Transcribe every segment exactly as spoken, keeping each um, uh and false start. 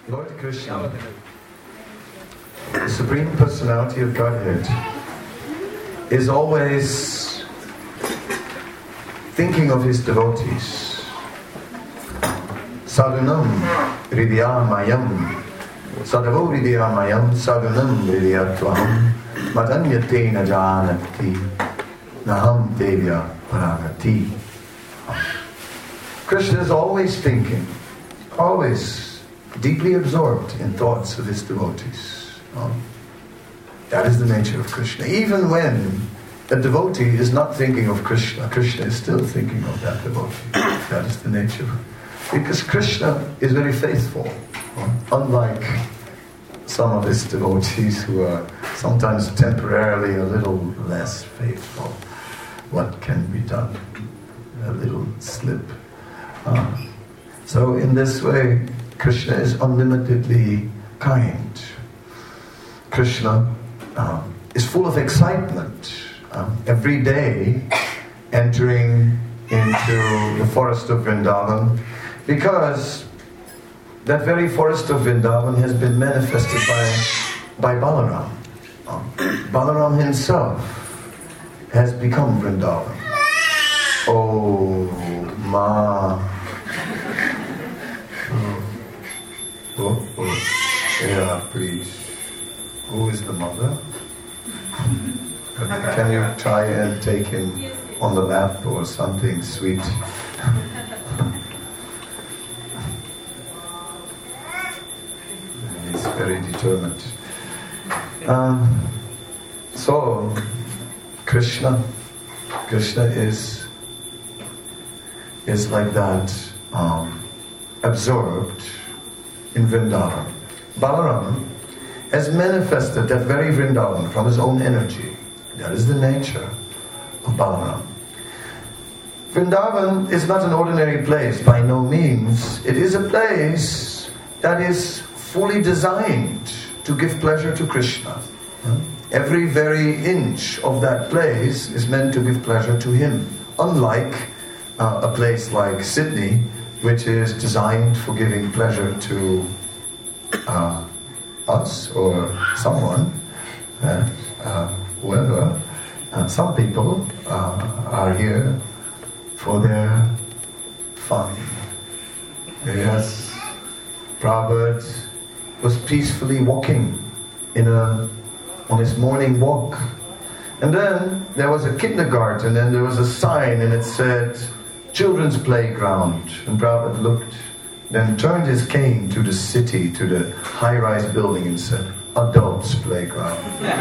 Lord Krishna, the Supreme Personality of Godhead, is always thinking of his devotees. Sadhunam hridyamayam, sadhavo hridyamayam, sadhunam hridyatvaham, madanyatena janati, naham devya paragati. Krishna is always thinking, always deeply absorbed in thoughts of his devotees. Oh. That is the nature of Krishna. Even when a devotee is not thinking of Krishna, Krishna is still thinking of that devotee. That is the nature. Because Krishna is very faithful, oh. Unlike some of his devotees who are sometimes temporarily a little less faithful. What can be done? A little slip. Uh, so in this way, Krishna is unlimitedly kind. Krishna um, is full of excitement. Um, every day entering into the forest of Vrindavan, because that very forest of Vrindavan has been manifested by, by Balaram. Um, Balaram himself has become Vrindavan. Oh, Ma. Oh, oh, oh. Yeah, please. Who is the mother? Can you try and take him on the lap or something sweet? He's very determined. Um, so, Krishna, Krishna is is like that, um, absorbed in Vrindavan. Balaram has manifested that very Vrindavan from his own energy. That is the nature of Balaram. Vrindavan is not an ordinary place, by no means. It is a place that is fully designed to give pleasure to Krishna. Every very inch of that place is meant to give pleasure to him. Unlike uh, a place like Sydney, which is designed for giving pleasure to uh, us or someone, uh, uh, whoever. Uh, some people uh, are here for their fun. Yes, Prabhupada was peacefully walking in a on his morning walk, and then there was a kindergarten, and there was a sign, and it said children's playground. And Prabhupada looked, then turned his cane to the city, to the high-rise building, and said, adults playground.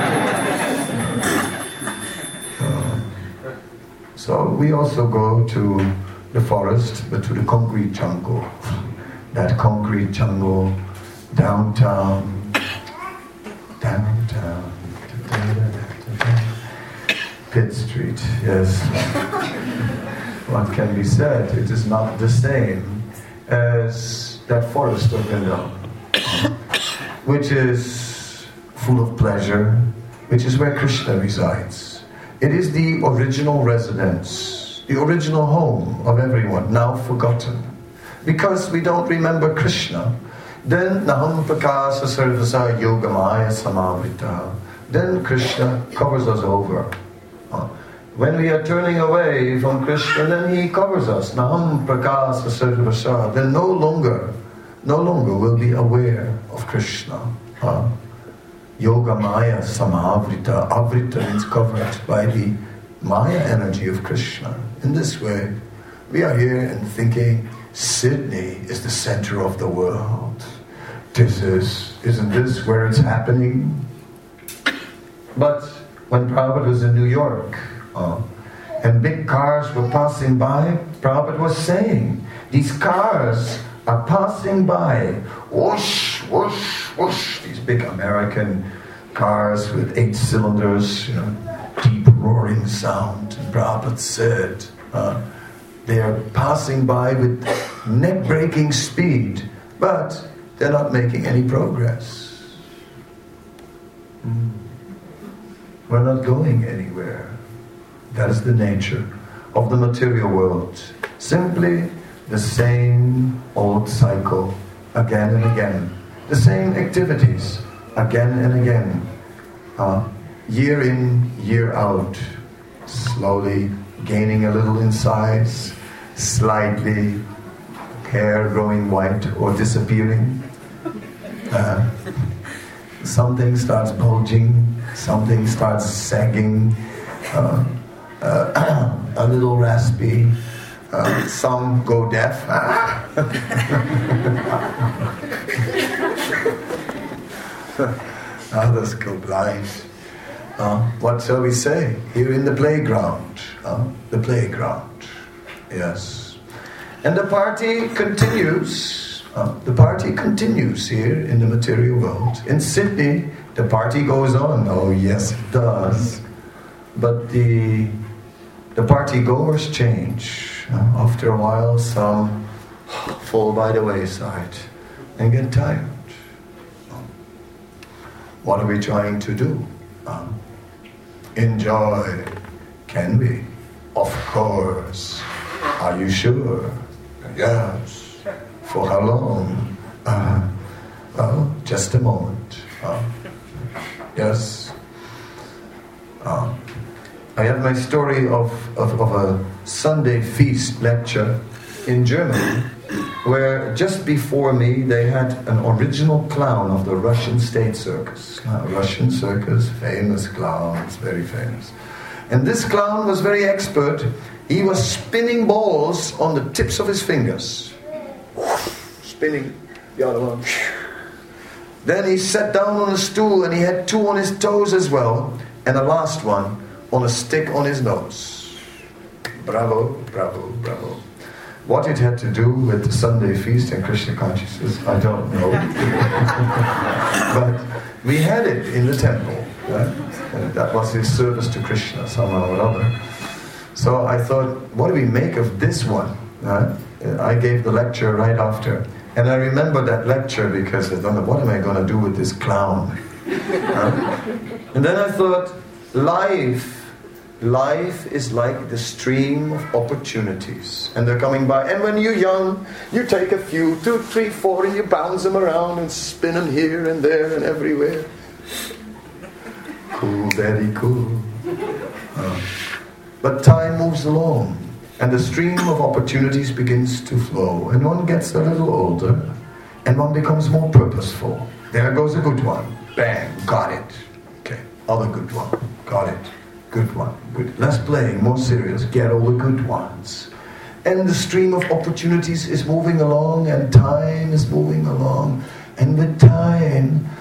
uh, so we also go to the forest, but to the concrete jungle. That concrete jungle, downtown, downtown, Pitt Street, yes. What can be said? It is not the same as that forest of Vrindavan, which is full of pleasure, which is where Krishna resides. It is the original residence, the original home of everyone, now forgotten. Because we don't remember Krishna, then Naham Prakasa Sarvasa Yogamaya Samavrita, then Krishna covers us over. When we are turning away from Krishna, then he covers us. Naham Prakasa Sarvasa. Then no longer, no longer will be aware of Krishna. Uh, Yoga Maya Samavrita. Avrita means covered by the Maya energy of Krishna. In this way, we are here and thinking, Sydney is the center of the world. This is, isn't this where it's happening? But when Prabhupada was in New York, uh, and big cars were passing by, Prabhupada was saying, these cars are passing by, whoosh, whoosh, whoosh, these big American cars with eight cylinders, you know, deep roaring sound. And Prabhupada said, uh, they are passing by with neck-breaking speed, but they're not making any progress. Mm. We're not going anywhere. That is the nature of the material world. Simply the same old cycle again and again. the same activities again and again, uh, year in, year out, slowly gaining a little in size, slightly, hair growing white or disappearing. Uh, something starts bulging, something starts sagging, uh, uh, a little raspy, uh, some go deaf. Others go blind. Uh, what shall we say? Here in the playground. Uh, the playground. Yes. And the party continues. Uh, the party continues here in the material world. In Sydney, the party goes on. Oh yes, it does. But the the party goers change. Uh, after a while, some fall by the wayside and get tired. What are we trying to do? Uh, enjoy. Can we? Of course. Are you sure? Yes. For how long? Uh, well, just a moment. Uh, yes. Uh, I have my story of, of, of a Sunday feast lecture in Germany, where just before me they had an original clown of the Russian state circus. Uh, Russian circus, famous clowns, very famous. And this clown was very expert. He was spinning balls on the tips of his fingers. Spinning the other one. Then he sat down on a stool and he had two on his toes as well, and a last one on a stick on his nose. Bravo, bravo, bravo. What it had to do with the Sunday feast and Krishna consciousness, I don't know. But we had it in the temple. Right? And that was his service to Krishna somehow or other. So I thought, what do we make of this one? Right? I gave the lecture right after. And I remember that lecture because I thought, what am I going to do with this clown? Right? And then I thought, life Life is like the stream of opportunities, and they're coming by. And when you're young, you take a few, two, three, four, and you bounce them around and spin them here and there and everywhere. Cool, very cool. Uh, but time moves along, and the stream of opportunities begins to flow, and one gets a little older, and one becomes more purposeful. There goes a good one. Bang, got it. Okay, other good one. Got it. Good one, good. Less playing, more serious. Get all the good ones. And the stream of opportunities is moving along, and time is moving along. And with time,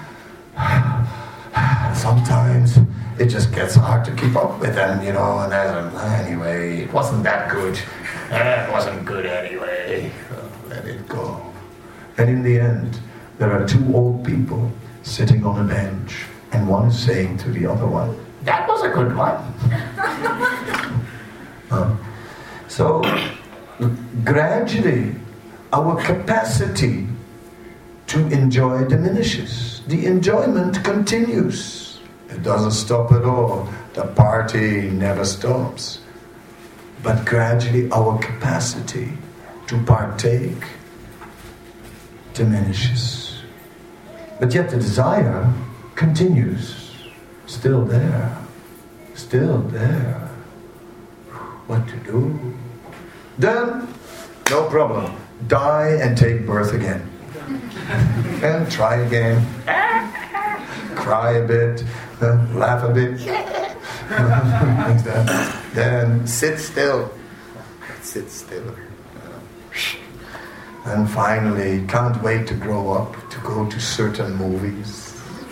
sometimes it just gets hard to keep up with them, you know. And then, anyway, it wasn't that good. It wasn't good anyway. Let it go. And in the end, there are two old people sitting on a bench, and one is saying to the other one, that was a good one. uh, so, gradually, our capacity to enjoy diminishes. The enjoyment continues. It doesn't stop at all. The party never stops. But gradually, our capacity to partake diminishes. But yet the desire continues. Still there, still there. What to do? Then, no problem. Die and take birth again. And try again. Cry a bit, uh, laugh a bit. Then sit still. Sit still. And finally, can't wait to grow up, to go to certain movies.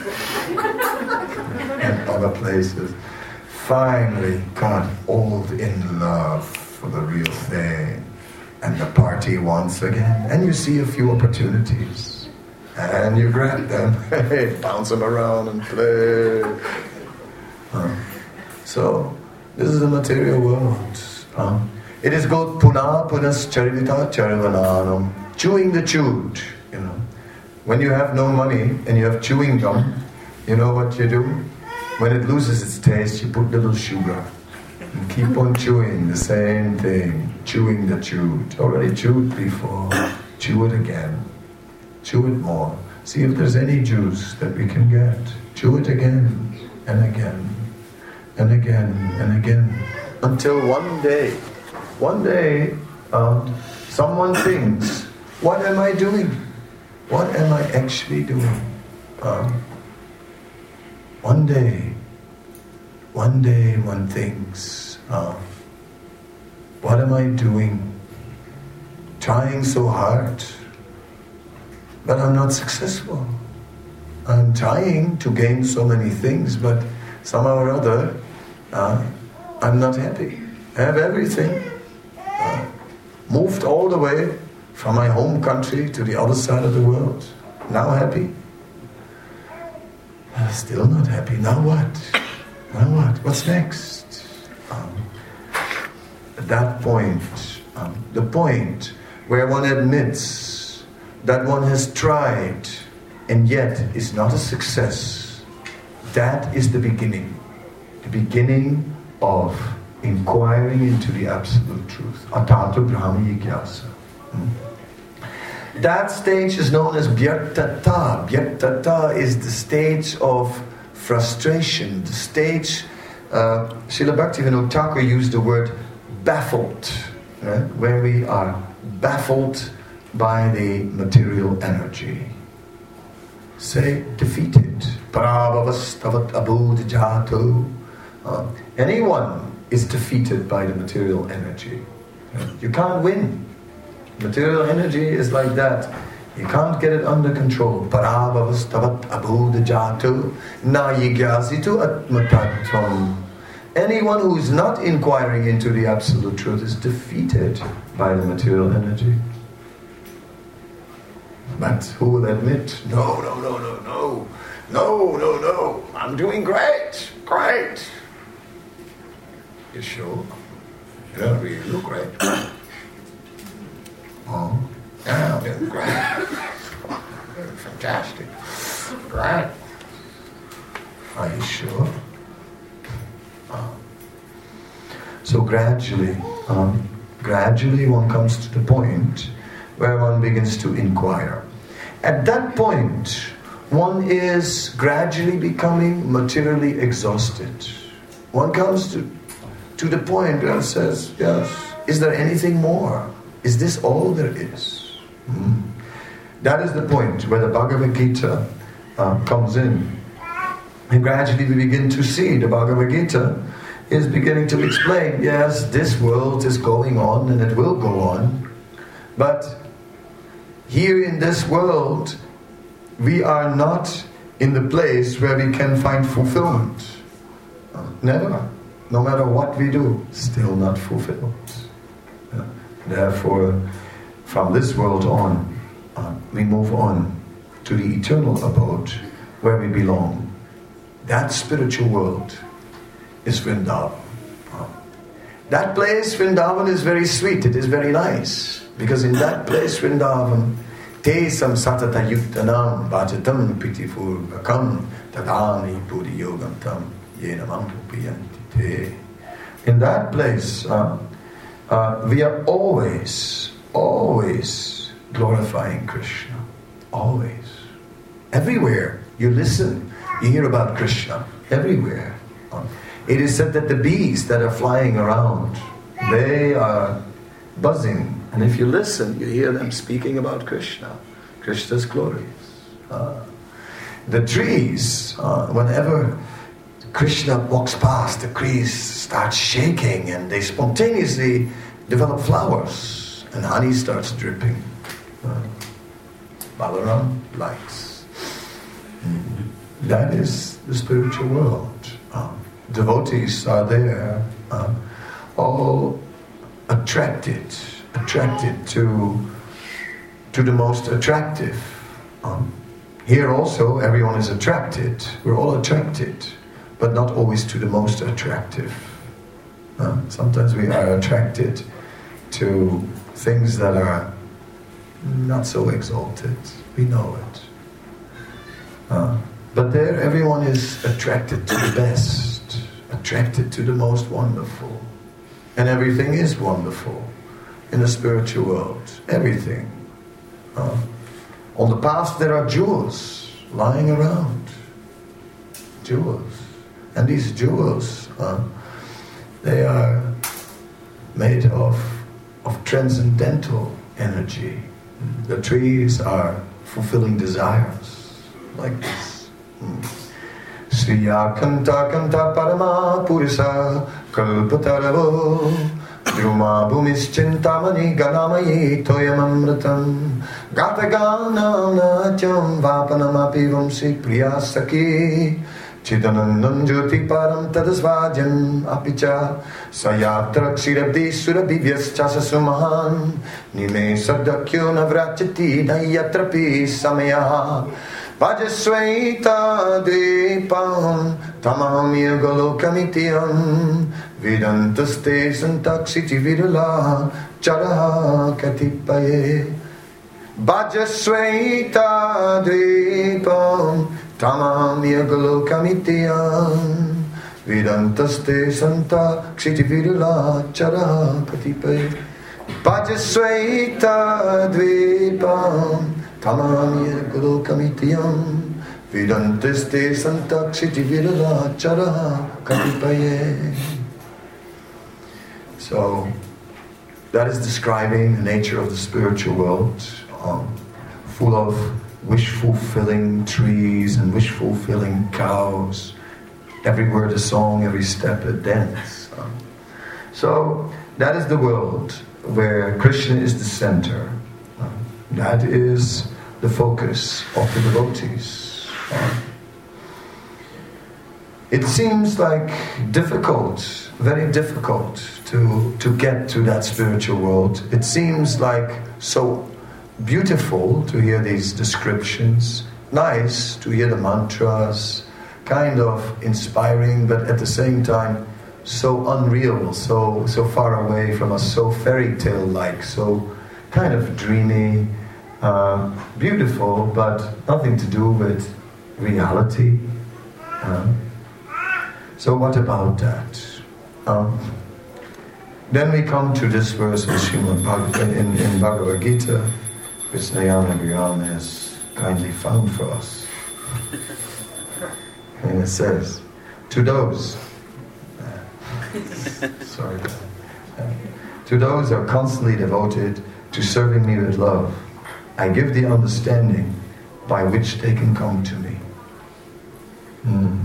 And other places. Finally got old in love for the real thing. And the party once again. And you see a few opportunities. And you grab them. Bounce them around and play. Uh, so, this is the material world. Uh, it is called Punah Punas Charivita Charivananam. Chewing the chewed. You know. When you have no money and you have chewing gum, you know what you do? When it loses its taste, you put little sugar. And keep on chewing the same thing. Chewing the chewed. Already chewed before. Chew it again. Chew it more. See if there's any juice that we can get. Chew it again and again and again and again. Until one day, one day, um, someone thinks, what am I doing? What am I actually doing? Um, one day, one day one thinks, uh, what am I doing? Trying so hard, but I'm not successful. I'm trying to gain so many things, but somehow or other, uh, I'm not happy. I have everything. Uh, moved all the way from my home country to the other side of the world. Now happy. Uh, still not happy. Now what? Now what? What's next? Um, at that point, um, the point where one admits that one has tried and yet is not a success, that is the beginning. The beginning of inquiring into the absolute truth. Atato Brahma Jigyasa. Hmm? That stage is known as Vyartata. Vyartata is the stage of frustration, the stage, uh, Srila Bhaktivinoda Thakur used the word baffled, right? Where we are baffled by the material energy. Say defeated. Parabhavastavat abhudajato. Uh, anyone is defeated by the material energy. You can't win. Material energy is like that. You can't get it under control. Parabhavastavat abhudajato na yigyasitu atmatattvam. Anyone who is not inquiring into the absolute truth is defeated by the material energy. But who will admit, no, no, no, no, no, no, no, no, I'm doing great, great. You sure? Yeah, you look great. Oh, yeah, I'm doing great. Fantastic. Great. Are you sure? Uh, so gradually, um, gradually one comes to the point where one begins to inquire. At that point, one is gradually becoming materially exhausted. One comes to, to the point where one says, yes, is there anything more? Is this all there is? Hmm. That is the point where the Bhagavad Gita uh, comes in. And gradually we begin to see the Bhagavad Gita is beginning to explain, yes, this world is going on and it will go on. But here in this world, we are not in the place where we can find fulfillment. Never. No matter what we do, still not fulfilled. Therefore, from this world on, uh, we move on to the eternal abode where we belong. That spiritual world is Vrindavan. Uh, that place, Vrindavan, is very sweet. It is very nice. Because in that place, Vrindavan, te sam satata yuktanam bhajatam pitifurvakam tadani puri yogantam yenamam upiyanti te. In that place, uh, uh, we are always, always glorifying Krishna. Always. Everywhere you listen, you hear about Krishna. Everywhere. Uh, it is said that the bees that are flying around, they are buzzing. And if you listen, you hear them speaking about Krishna. Krishna's glories. Uh, the trees, uh, whenever Krishna walks past, the trees start shaking and they spontaneously develop flowers. And honey starts dripping. Uh, Balaram likes. Mm-hmm. That is the spiritual world. Uh, devotees are there, uh, all attracted, attracted to to the most attractive. Um, here also, everyone is attracted. We're all attracted, but not always to the most attractive. Uh, sometimes we are attracted to things that are not so exalted. We know it. Uh, but there, everyone is attracted to the best, attracted to the most wonderful. And everything is wonderful in the spiritual world. Everything. Uh, On the path there are jewels lying around. Jewels. And these jewels, uh, they are made of, of transcendental energy. The trees are fulfilling desires like this. Sriya Kanta Kanta Parama Purisa Kalpataravo Druma Bhumis Chintamani Ganamayi Toyamamratam Gataganam Natyam Vapanamapi Vamsi Priyasaki Chidanandam Jyoti Param Tadasvajam Apicha Sayatra Kshirabdi Surabhivyas Chasasumahan Nime Sadakyo Navrachati Nayatrapi Samaya Vajasvaita Dvipam Tamam Yagalokamitiyam Vidantaste Santaksiti Virula Charaha Katipaye Vajasvaita Dvipam Tamam Yagalokamitiyam Vidantaste Santa Kshiti Virula Chara Katipaye Vajasvaita Dvipam Tamam Yagalokamitiyam Vidantaste Santa Kshiti Virula Chara Katipaye. So that is describing the nature of the spiritual world, um, full of wish-fulfilling trees and wish-fulfilling cows. Every word a song, every step a dance. Um, so that is the world where Krishna is the center. Um, that is the focus of the devotees. Um, it seems like difficult, very difficult to, to get to that spiritual world. It seems like so beautiful to hear these descriptions, nice to hear the mantras, kind of inspiring, but at the same time so unreal, so so far away from us, so fairy tale-like, so kind of dreamy, uh, beautiful, but nothing to do with reality. Um, so what about that? Um, then we come to this verse in, Srimad Bhagavad, in, in Bhagavad Gita, which Nayana Griyan has kindly found for us. And it says, to those, uh, sorry, uh, to those who are constantly devoted to serving me with love, I give the understanding by which they can come to me. Mm.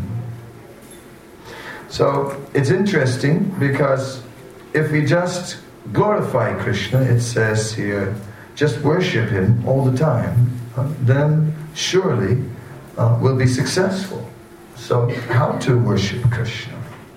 So it's interesting because if we just glorify Krishna, it says here, just worship Him all the time, uh, then surely uh, we'll be successful. So how to worship Krishna?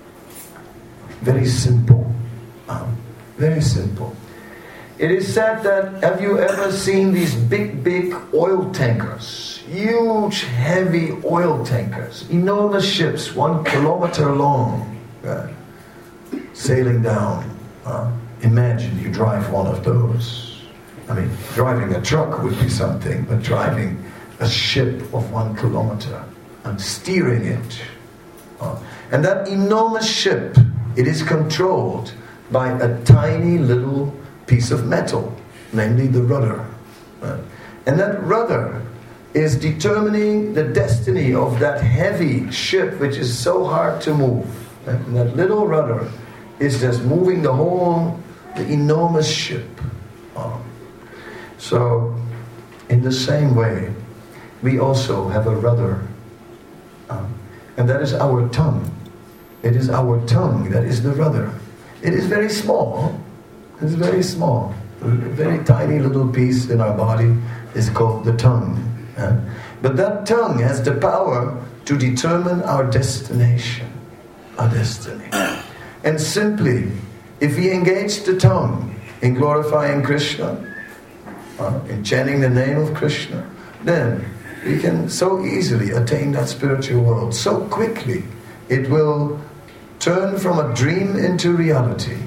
Very simple. Um, very simple. It is said that, have you ever seen these big, big oil tankers? Huge, heavy oil tankers. Enormous ships, one kilometer long, uh, sailing down. Uh, imagine you drive one of those. I mean, driving a truck would be something, but driving a ship of one kilometer and steering it. Uh, and that enormous ship, it is controlled by a tiny little piece of metal, namely the rudder. Uh, and that rudder is determining the destiny of that heavy ship, which is so hard to move. And that little rudder is just moving the whole, the enormous ship. Uh, so, in the same way, we also have a rudder. Um, and that is our tongue. It is our tongue that is the rudder. It is very small. It's very small. A very tiny little piece in our body is called the tongue. Uh, but that tongue has the power to determine our destination, our destiny. And simply, if we engage the tongue in glorifying Krishna, uh, in chanting the name of Krishna, then we can so easily attain that spiritual world. So quickly, it will turn from a dream into reality.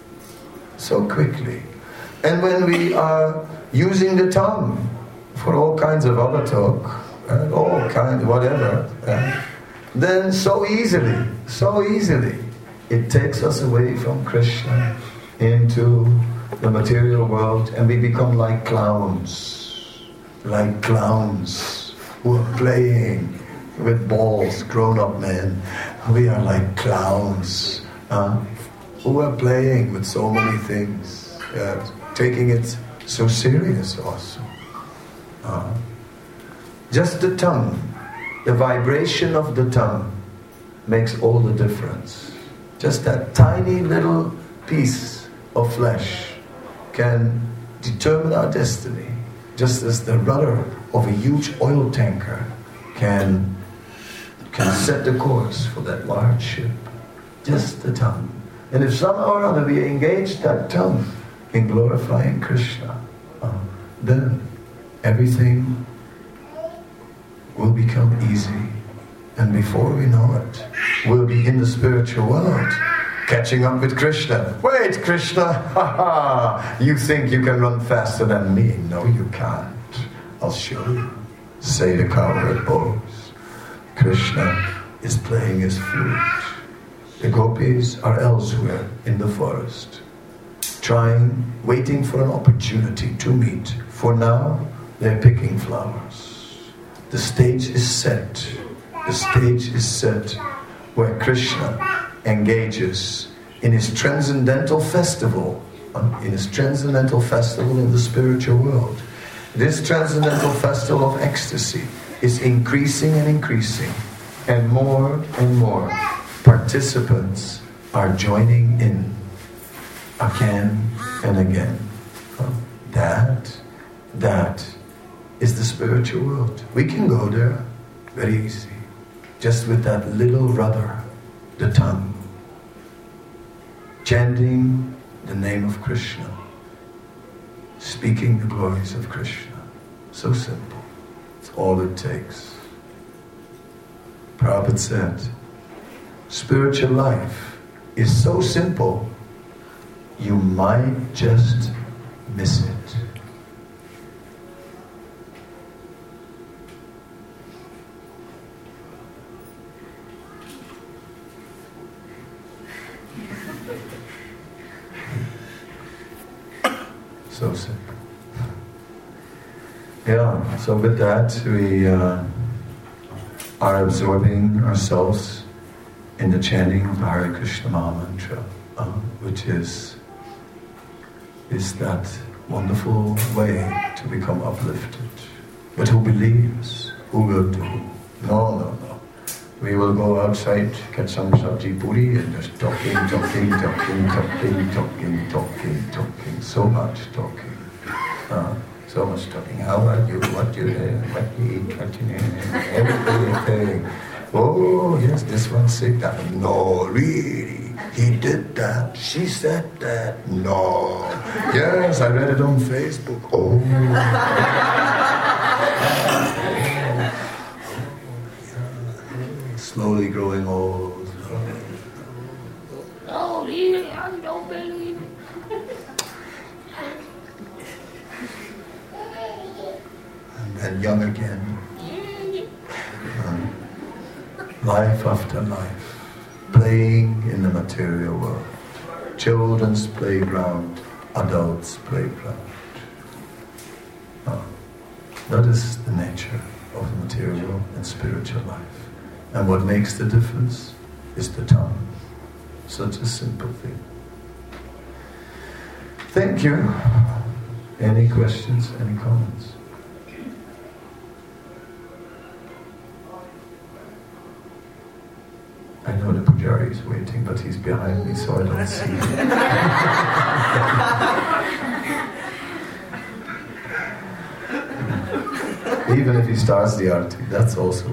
So quickly. And when we are using the tongue for all kinds of other talk, uh, all kinds, whatever, uh, then so easily, so easily, it takes us away from Krishna into the material world, and we become like clowns. like clowns who are playing with balls, grown-up men. We are like clowns uh, who are playing with so many things, uh, taking it so serious also. Uh, just the tongue, the vibration of the tongue makes all the difference. Just that tiny little piece of flesh can determine our destiny, just as the rudder of a huge oil tanker can, can set the course for that large ship. Just the tongue. And if somehow or other we engage that tongue in glorifying Krishna, uh, then everything will become easy. And before we know it, we'll be in the spiritual world, catching up with Krishna. Wait, Krishna, ha ha! You think you can run faster than me? No, you can't. I'll show you. Say the cowherd bows. Krishna is playing his flute. The gopis are elsewhere in the forest, trying, waiting for an opportunity to meet. For now, they're picking flowers. The stage is set. The stage is set where Krishna engages in his transcendental festival, in his transcendental festival in the spiritual world. This transcendental festival of ecstasy is increasing and increasing, and more and more participants are joining in again and again. That, that is the spiritual world. We can go there very easy, just with that little rudder, the tongue, chanting the name of Krishna, speaking the glories of Krishna. So simple. It's all it takes. Prabhupada said, spiritual life is so simple, you might just miss it. So simple. Yeah, so with that we uh, are absorbing ourselves in the chanting of the Hare Krishna Maha Mantra, uh, which is, is that wonderful way to become uplifted. But who believes? Who will do? No, no, no. We will go outside, get some sabji puri and just talking, talking, talking, talking, talking, talking, talking, so much talking. Uh, so much talking. How are you? What you do? What you eat? What you name? Everything. Oh, yes, this one said that. No, really. He did that. She said that. No. Yes, I read it on Facebook. Oh. Slowly growing old. Oh, really? I don't believe it. And then young again. Um, life after life. Playing in the material world. Children's playground, adults' playground. Oh, that is the nature of the material and spiritual life. And what makes the difference is the tongue. Such a simple thing. Thank you. Any questions, any comments? I know the Pujari is waiting, but he's behind me, so I don't see him. Even if he starts the arati, that's also.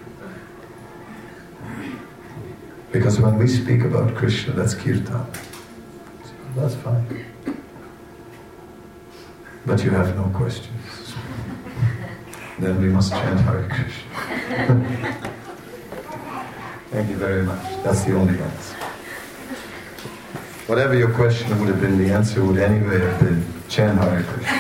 Because when we speak about Krishna, that's kirtan. So that's fine. But you have no questions. Then we must chant Hare Krishna. Thank you very much. That's the only answer. Whatever your question would have been, the answer would anyway have been chant Hare Krishna.